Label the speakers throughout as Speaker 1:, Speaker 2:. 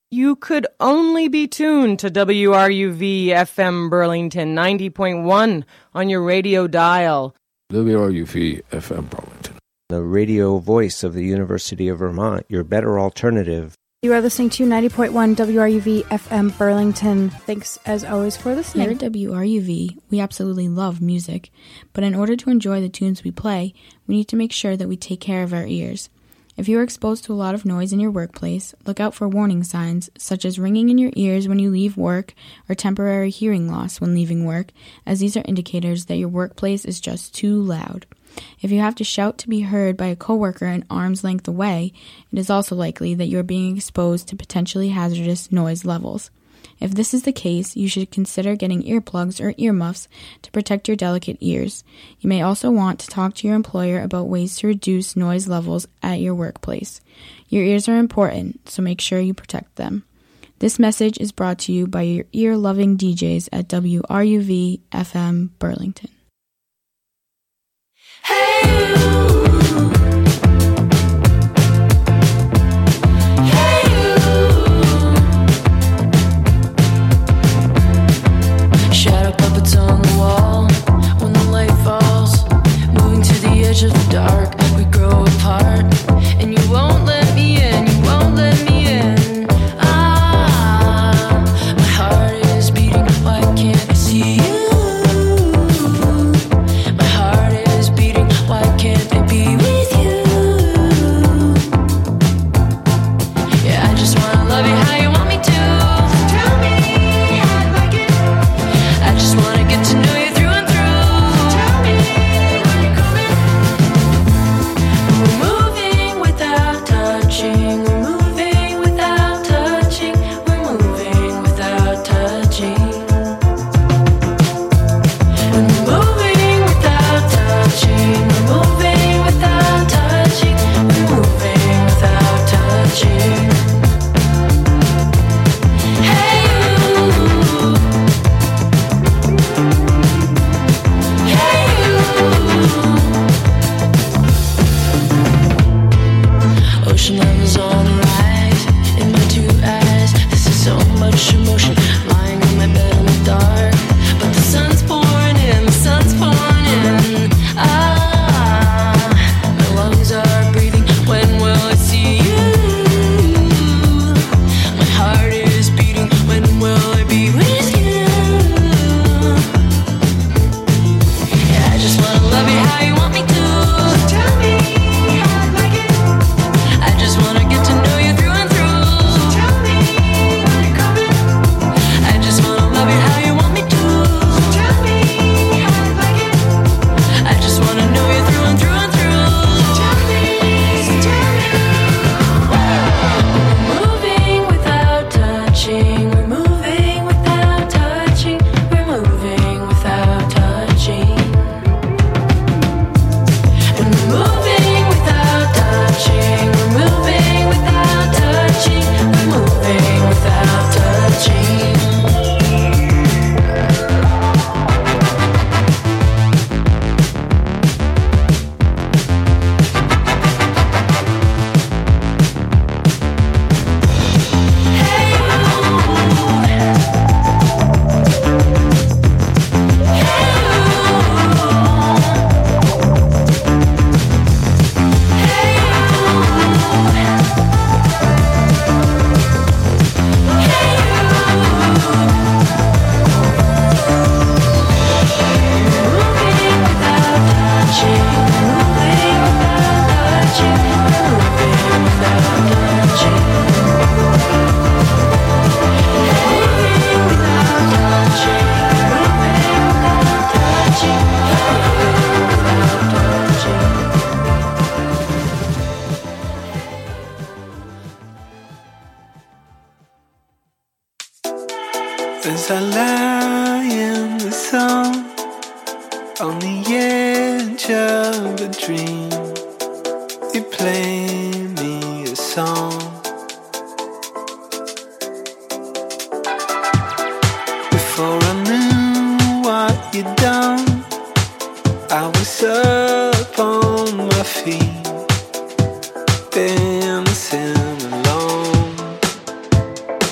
Speaker 1: You could only be tuned to WRUV FM Burlington 90.1 on your radio dial.
Speaker 2: WRUV FM Burlington.
Speaker 3: The radio voice of the University of Vermont, your better alternative.
Speaker 4: You are listening to 90.1 WRUV FM Burlington. Thanks, as always, for listening.
Speaker 5: Here at WRUV, we absolutely love music, but in order to enjoy the tunes we play, we need to make sure that we take care of our ears. If you are exposed to a lot of noise in your workplace, look out for warning signs, such as ringing in your ears when you leave work or temporary hearing loss when leaving work, as these are indicators that your workplace is just too loud. If you have to shout to be heard by a coworker an arm's length away, it is also likely that you are being exposed to potentially hazardous noise levels. If this is the case, you should consider getting earplugs or earmuffs to protect your delicate ears. You may also want to talk to your employer about ways to reduce noise levels at your workplace. Your ears are important, so make sure you protect them. This message is brought to you by your ear-loving DJs at WRUV FM Burlington.
Speaker 6: Hey, shadow puppets on the wall. When the light falls, moving to the edge of the dark, we grow apart. And you won't let me in, you won't let me in. My heart is beating, why can't I see you? My heart is beating, why can't I be with you? Yeah, I just wanna love you how you want me to. Tell me how you like it. I just wanna get to know you through and through. Tell me when you're coming. We're moving without touching. We're moving without touching. We're moving without touching. And we're moving without touching. We're moving without touching. We're moving without touching. Hey you. Hey you. Ocean levels on the rise in my two eyes. This is so much emotion lying on my bed in the dark. But the sun's pouring in, the sun's pouring in. My lungs are breathing. When will I see you? My heart is beating. When will I be with you? Yeah, I just wanna love you how you want me to. Tell me how you like it. I just wanna get to know you through and through. Tell me when you're coming. I just wanna love you how you want me to. Tell me how you like it. I just wanna know you through and through and through. Tell me, tell me. We're moving without touching. We're moving without touching. We're moving without touching. And we're moving without touching. We're moving without touching. We're moving without touching.
Speaker 7: As I lie in the sun on the edge of a dream, you play me a song. Before I knew what you'd done, I was up on my feet, dancing alone.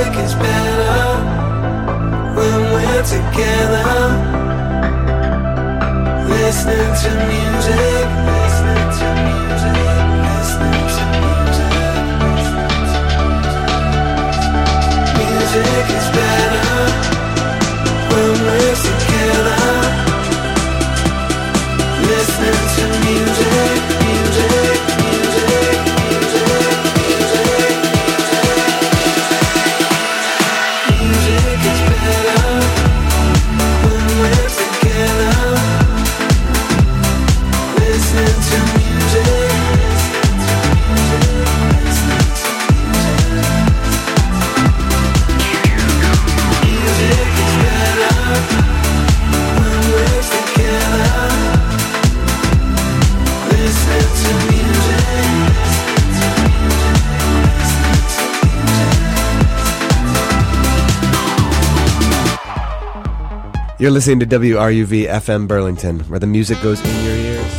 Speaker 7: Music is better when we're together. Listening to music, listening to music, listening to music. Music is better when we're together. Listening to music, music, music, music, music. Music is better when we're together. Listening to music, listening to music. Music is better when we're together. Listening to music.
Speaker 8: You're listening to WRUV FM Burlington, where the music goes in your ears.